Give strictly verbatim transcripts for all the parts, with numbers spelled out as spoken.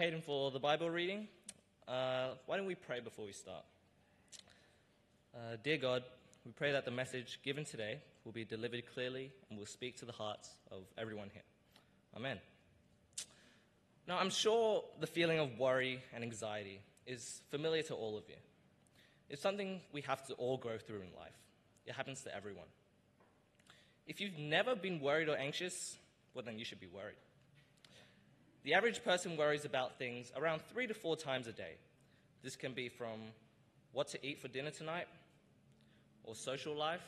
Hayden, for the Bible reading, uh, why don't we pray before we start? Uh, dear God, we pray that the message given today will be delivered clearly and will speak to the hearts of everyone here. Amen. Now, I'm sure the feeling of worry and anxiety is familiar to all of you. It's something we have to all go through in life. It happens to everyone. If you've never been worried or anxious, well, then you should be worried. The average person worries about things around three to four times a day. This can be from what to eat for dinner tonight, or social life,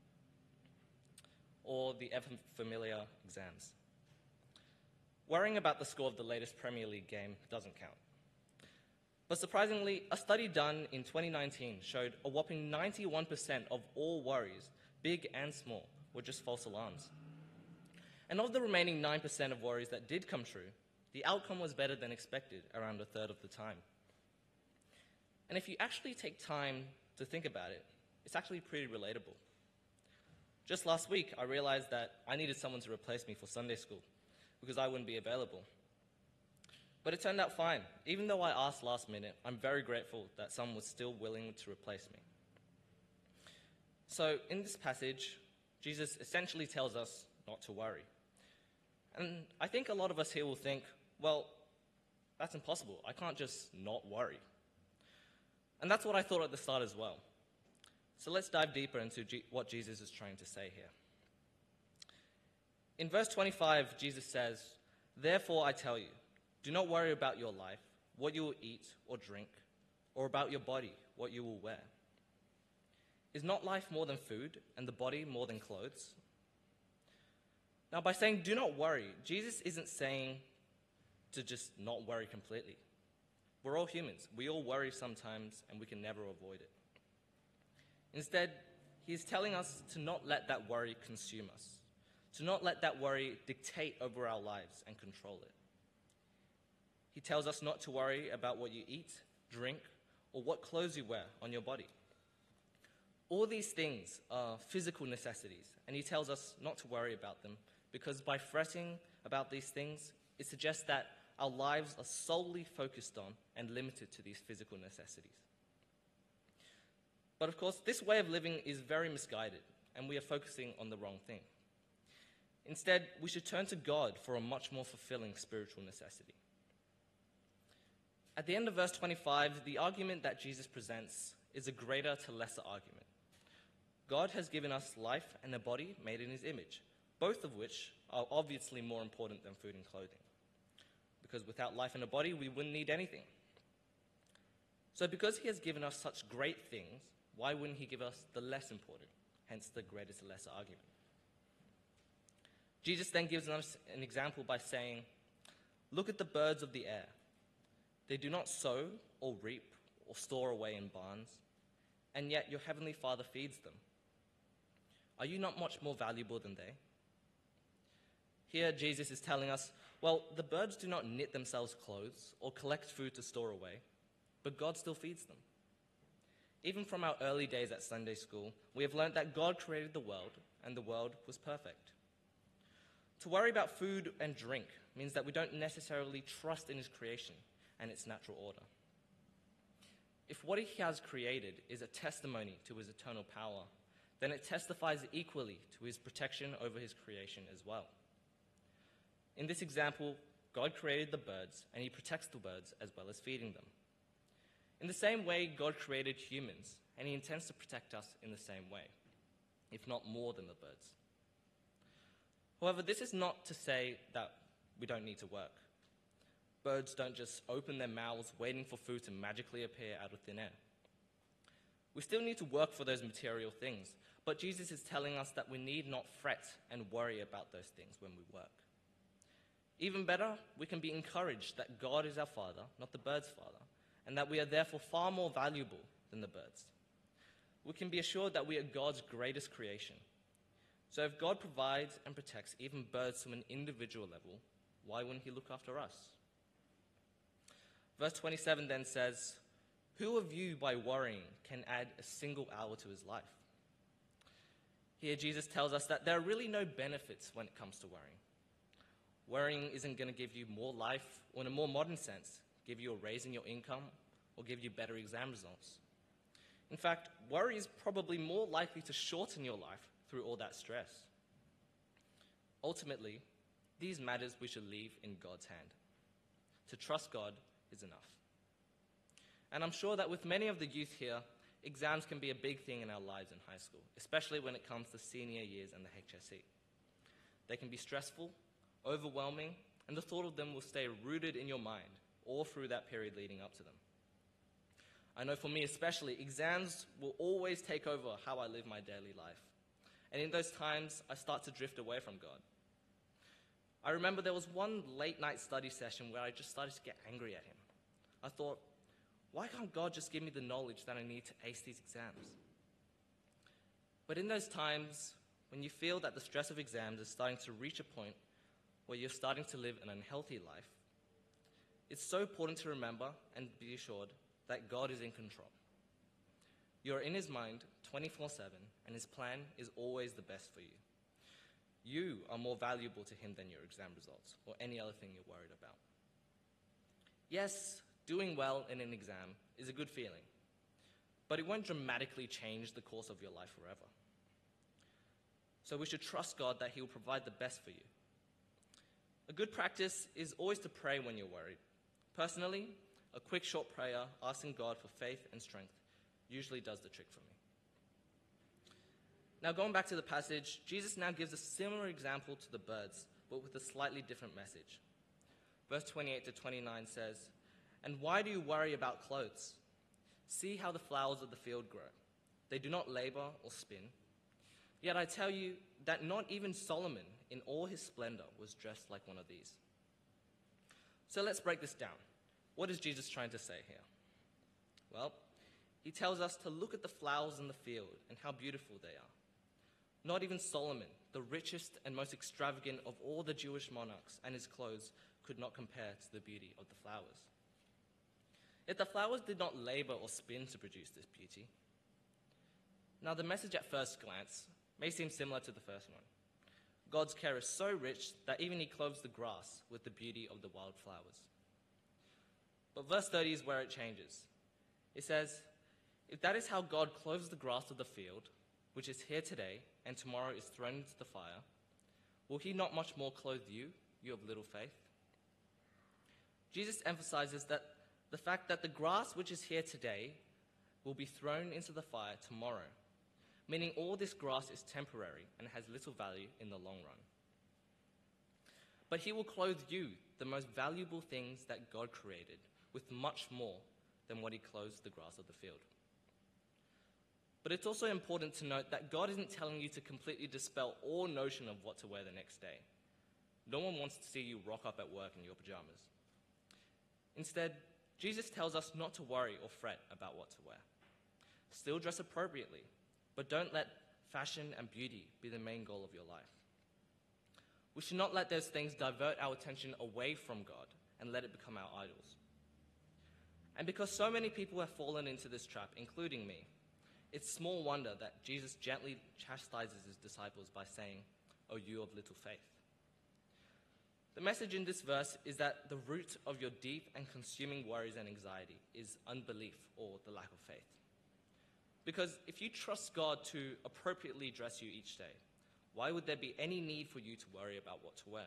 or the ever familiar exams. Worrying about the score of the latest Premier League game doesn't count. But surprisingly, a study done in twenty nineteen showed a whopping ninety-one percent of all worries, big and small, were just false alarms. And of the remaining nine percent of worries that did come true, the outcome was better than expected around a third of the time. And if you actually take time to think about it, it's actually pretty relatable. Just last week, I realized that I needed someone to replace me for Sunday school because I wouldn't be available. But it turned out fine. Even though I asked last minute, I'm very grateful that someone was still willing to replace me. So in this passage, Jesus essentially tells us not to worry. And I think a lot of us here will think, well, that's impossible. I can't just not worry. And that's what I thought at the start as well. So let's dive deeper into G- what Jesus is trying to say here. In verse twenty-five, Jesus says, "Therefore I tell you, do not worry about your life, what you will eat or drink, or about your body, what you will wear. Is not life more than food, and the body more than clothes?" Now, by saying do not worry, Jesus isn't saying to just not worry completely. We're all humans. We all worry sometimes, and we can never avoid it. Instead, he's telling us to not let that worry consume us, to not let that worry dictate over our lives and control it. He tells us not to worry about what you eat, drink, or what clothes you wear on your body. All these things are physical necessities, and he tells us not to worry about them because by fretting about these things, it suggests that our lives are solely focused on and limited to these physical necessities. But of course, this way of living is very misguided, and we are focusing on the wrong thing. Instead, we should turn to God for a much more fulfilling spiritual necessity. At the end of verse twenty-five, the argument that Jesus presents is a greater to lesser argument. God has given us life and a body made in his image, both of which are obviously more important than food and clothing. Because without life and a body, we wouldn't need anything. So because he has given us such great things, why wouldn't he give us the less important, hence the greater to lesser argument? Jesus then gives us an example by saying, "Look at the birds of the air. They do not sow or reap or store away in barns, and yet your heavenly Father feeds them. Are you not much more valuable than they?" Here, Jesus is telling us, well, the birds do not knit themselves clothes or collect food to store away, but God still feeds them. Even from our early days at Sunday school, we have learned that God created the world, and the world was perfect. To worry about food and drink means that we don't necessarily trust in his creation and its natural order. If what he has created is a testimony to his eternal power, then it testifies equally to his protection over his creation as well. In this example, God created the birds, and he protects the birds as well as feeding them. In the same way, God created humans, and he intends to protect us in the same way, if not more than the birds. However, this is not to say that we don't need to work. Birds don't just open their mouths waiting for food to magically appear out of thin air. We still need to work for those material things, but Jesus is telling us that we need not fret and worry about those things when we work. Even better, we can be encouraged that God is our Father, not the bird's father, and that we are therefore far more valuable than the birds. We can be assured that we are God's greatest creation. So if God provides and protects even birds to an individual level, why wouldn't he look after us? Verse twenty-seven then says, "Who of you by worrying can add a single hour to his life?" Here Jesus tells us that there are really no benefits when it comes to worrying. Worrying isn't going to give you more life, or in a more modern sense, give you a raise in your income or give you better exam results. In fact, worry is probably more likely to shorten your life through all that stress. Ultimately, these matters we should leave in God's hand. To trust God is enough. And I'm sure that with many of the youth here, exams can be a big thing in our lives in high school, especially when it comes to senior years and the H S C. They can be stressful, overwhelming, and the thought of them will stay rooted in your mind all through that period leading up to them. I know for me especially, exams will always take over how I live my daily life. And in those times, I start to drift away from God. I remember there was one late night study session where I just started to get angry at him. I thought, why can't God just give me the knowledge that I need to ace these exams? But in those times, when you feel that the stress of exams is starting to reach a point where you're starting to live an unhealthy life, it's so important to remember and be assured that God is in control. You're in His mind twenty-four seven, and His plan is always the best for you. You are more valuable to Him than your exam results or any other thing you're worried about. Yes, doing well in an exam is a good feeling, but it won't dramatically change the course of your life forever. So we should trust God that He will provide the best for you. A good practice is always to pray when you're worried. Personally, a quick short prayer asking God for faith and strength usually does the trick for me. Now going back to the passage, Jesus now gives a similar example to the birds, but with a slightly different message. Verse twenty-eight to twenty-nine says, "And why do you worry about clothes? See how the flowers of the field grow. They do not labor or spin. Yet I tell you that not even Solomon in all his splendor was dressed like one of these." So let's break this down. What is Jesus trying to say here? Well, He tells us to look at the flowers in the field and how beautiful they are. Not even Solomon, the richest and most extravagant of all the Jewish monarchs, and his clothes could not compare to the beauty of the flowers. Yet the flowers did not labor or spin to produce this beauty. Now the message at first glance may seem similar to the first one. God's care is so rich that even He clothes the grass with the beauty of the wildflowers. But verse thirty is where it changes. It says, "If that is how God clothes the grass of the field, which is here today and tomorrow is thrown into the fire, will He not much more clothe you, you of little faith?" Jesus emphasizes that the fact that the grass which is here today will be thrown into the fire tomorrow, meaning all this grass is temporary and has little value in the long run. But He will clothe you, the most valuable things that God created, with much more than what He clothes the grass of the field. But it's also important to note that God isn't telling you to completely dispel all notion of what to wear the next day. No one wants to see you rock up at work in your pajamas. Instead, Jesus tells us not to worry or fret about what to wear. Still dress appropriately, but don't let fashion and beauty be the main goal of your life. We should not let those things divert our attention away from God and let it become our idols. And because so many people have fallen into this trap, including me, it's small wonder that Jesus gently chastises His disciples by saying, "O you of little faith." The message in this verse is that the root of your deep and consuming worries and anxiety is unbelief or the lack of faith. Because if you trust God to appropriately dress you each day, why would there be any need for you to worry about what to wear?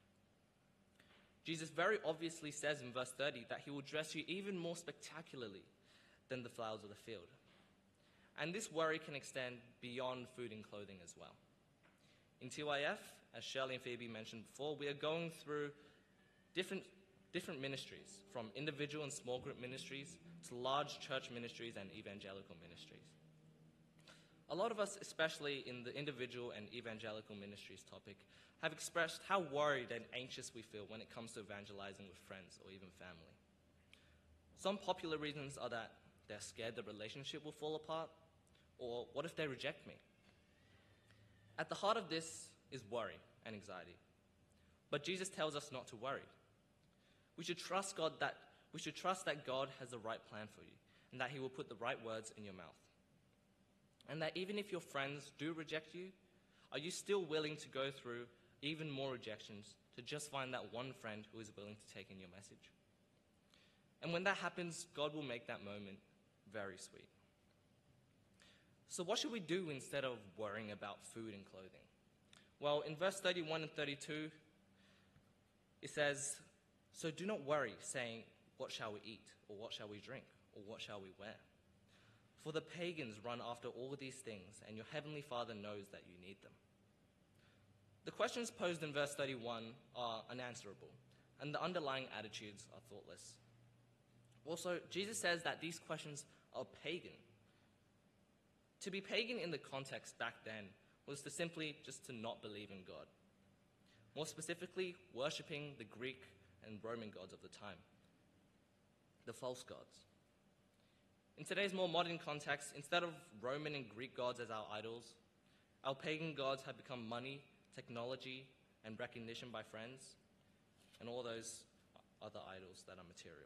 Jesus very obviously says in verse thirty that He will dress you even more spectacularly than the flowers of the field. And this worry can extend beyond food and clothing as well. In T Y F, as Shirley and Phoebe mentioned before, we are going through different, different ministries, from individual and small group ministries to large church ministries and evangelical ministries. A lot of us, especially in the individual and evangelical ministries topic, have expressed how worried and anxious we feel when it comes to evangelizing with friends or even family. Some popular reasons are that they're scared the relationship will fall apart, or what if they reject me? At the heart of this is worry and anxiety. But Jesus tells us not to worry. We should trust God that we should trust that God has the right plan for you, and that He will put the right words in your mouth. And that even if your friends do reject you, are you still willing to go through even more rejections to just find that one friend who is willing to take in your message. And when that happens, God will make that moment very sweet. So what should we do instead of worrying about food and clothing? Well, in verse thirty-one and thirty-two, it says, "So do not worry, saying, 'What shall we eat? Or what shall we drink? Or what shall we wear?' For the pagans run after all these things, and your heavenly Father knows that you need them." The questions posed in verse thirty-one are unanswerable, and the underlying attitudes are thoughtless. Also, Jesus says that these questions are pagan. To be pagan in the context back then was to simply just to not believe in God. More specifically, worshipping the Greek and Roman gods of the time, the false gods. In today's more modern context, instead of Roman and Greek gods as our idols, our pagan gods have become money, technology, and recognition by friends, and all those other idols that are material.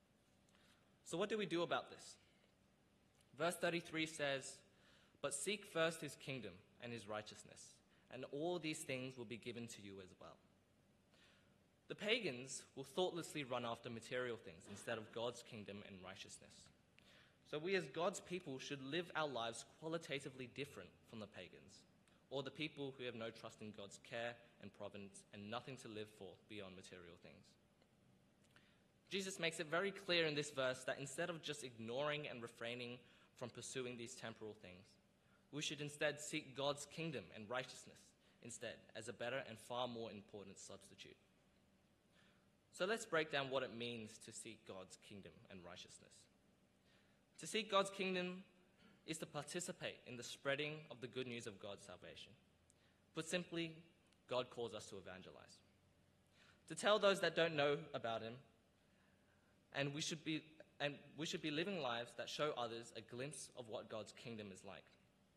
So what do we do about this? Verse thirty-three says, "But seek first his kingdom and his righteousness, and all these things will be given to you as well." The pagans will thoughtlessly run after material things instead of God's kingdom and righteousness. So we as God's people should live our lives qualitatively different from the pagans, or the people who have no trust in God's care and providence and nothing to live for beyond material things. Jesus makes it very clear in this verse that instead of just ignoring and refraining from pursuing these temporal things, we should instead seek God's kingdom and righteousness instead as a better and far more important substitute. So let's break down what it means to seek God's kingdom and righteousness. To seek God's kingdom is to participate in the spreading of the good news of God's salvation. Put simply, God calls us to evangelize, to tell those that don't know about him, and we should be and we should be living lives that show others a glimpse of what God's kingdom is like.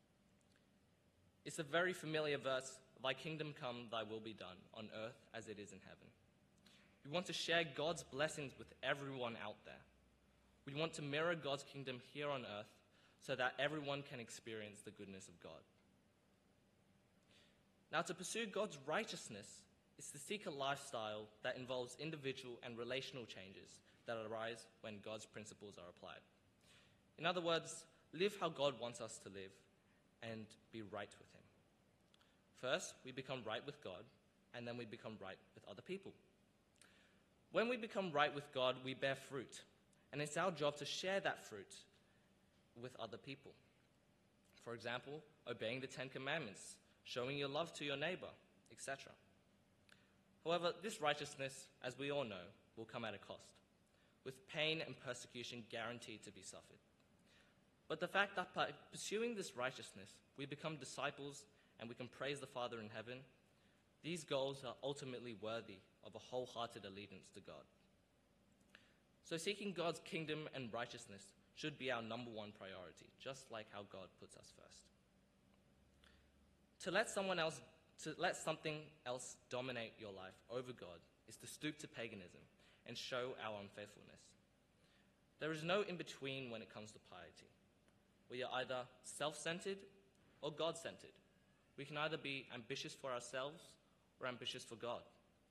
It's a very familiar verse, "Thy kingdom come, thy will be done, on earth as it is in heaven." We want to share God's blessings with everyone out there. We want to mirror God's kingdom here on earth so that everyone can experience the goodness of God. Now, to pursue God's righteousness is to seek a lifestyle that involves individual and relational changes that arise when God's principles are applied. In other words, live how God wants us to live and be right with him. First, we become right with God, and then we become right with other people. When we become right with God, we bear fruit, and it's our job to share that fruit with other people. For example, obeying the Ten Commandments, showing your love to your neighbor, et cetera. However, this righteousness, as we all know, will come at a cost, with pain and persecution guaranteed to be suffered. But the fact that by pursuing this righteousness, we become disciples and we can praise the Father in heaven, these goals are ultimately worthy of a wholehearted allegiance to God. So seeking God's kingdom and righteousness should be our number one priority, just like how God puts us first. To let someone else, to let something else dominate your life over God is to stoop to paganism and show our unfaithfulness. There is no in-between when it comes to piety. We are either self-centered or God-centered. We can either be ambitious for ourselves or ambitious for God.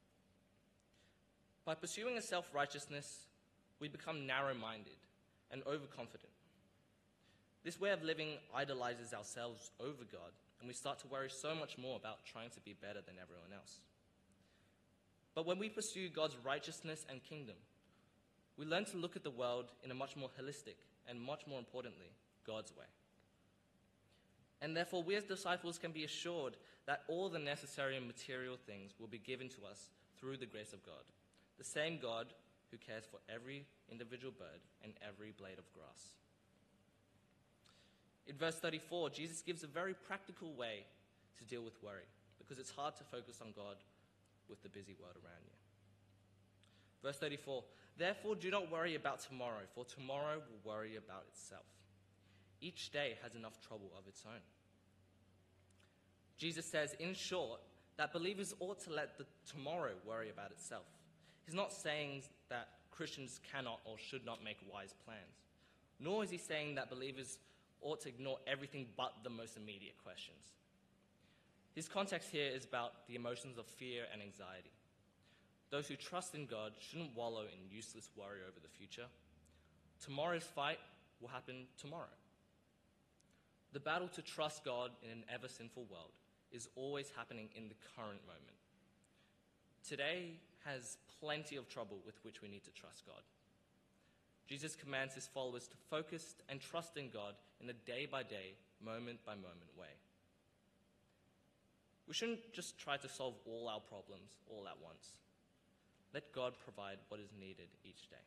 By pursuing a self-righteousness, we become narrow-minded and overconfident. This way of living idolizes ourselves over God, and we start to worry so much more about trying to be better than everyone else. But when we pursue God's righteousness and kingdom, we learn to look at the world in a much more holistic and, much more importantly, God's way. And therefore, we as disciples can be assured that all the necessary and material things will be given to us through the grace of God, the same God who cares for every individual bird and every blade of grass. In verse thirty-four, Jesus gives a very practical way to deal with worry, because it's hard to focus on God with the busy world around you. Verse thirty-four, "Therefore do not worry about tomorrow, for tomorrow will worry about itself. Each day has enough trouble of its own." Jesus says, in short, that believers ought to let the tomorrow worry about itself. He's not saying that Christians cannot or should not make wise plans, nor is he saying that believers ought to ignore everything but the most immediate questions. His context here is about the emotions of fear and anxiety. those who trust in God shouldn't wallow in useless worry over the future. Tomorrow's fight will happen tomorrow. The battle to trust God in an ever-sinful world is always happening in the current moment. Today has plenty of trouble with which we need to trust God. Jesus commands his followers to focus and trust in God in a day-by-day, moment-by-moment way. We shouldn't just try to solve all our problems all at once. Let God provide what is needed each day.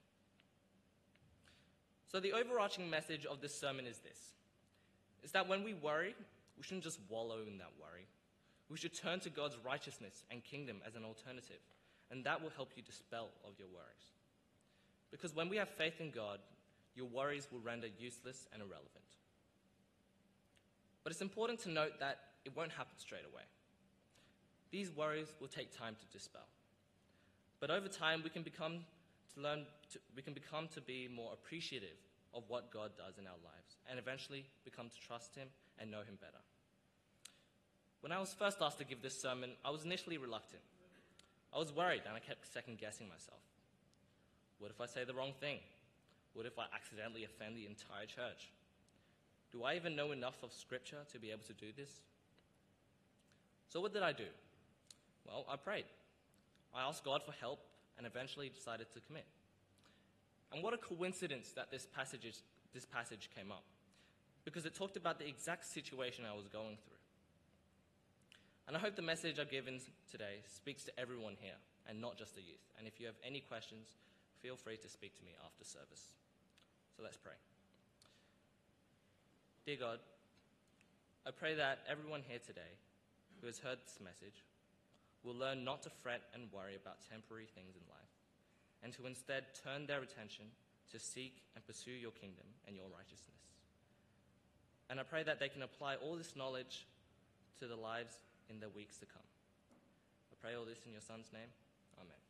So the overarching message of this sermon is this, is that when we worry, we shouldn't just wallow in that worry. We should turn to God's righteousness and kingdom as an alternative, and that will help you dispel of your worries. Because when we have faith in God, your worries will render useless and irrelevant. But it's important to note that it won't happen straight away. These worries will take time to dispel. But over time, we can become to learn to, we can become to be more appreciative of what God does in our lives, and eventually become to trust him and know him better. When I was first asked to give this sermon, I was initially reluctant. I was worried and I kept second-guessing myself. What if I say the wrong thing? What if I accidentally offend the entire church? Do I even know enough of Scripture to be able to do this? So what did I do? Well, I prayed. I asked God for help and eventually decided to commit. And what a coincidence that this passage, is, this passage came up, because it talked about the exact situation I was going through. And I hope the message I've given today speaks to everyone here, and not just the youth. And if you have any questions, feel free to speak to me after service. So let's pray. Dear God, I pray that everyone here today who has heard this message will learn not to fret and worry about temporary things in life, and to instead turn their attention to seek and pursue your kingdom and your righteousness. And I pray that they can apply all this knowledge to their lives in the weeks to come. I pray all this in your Son's name. Amen.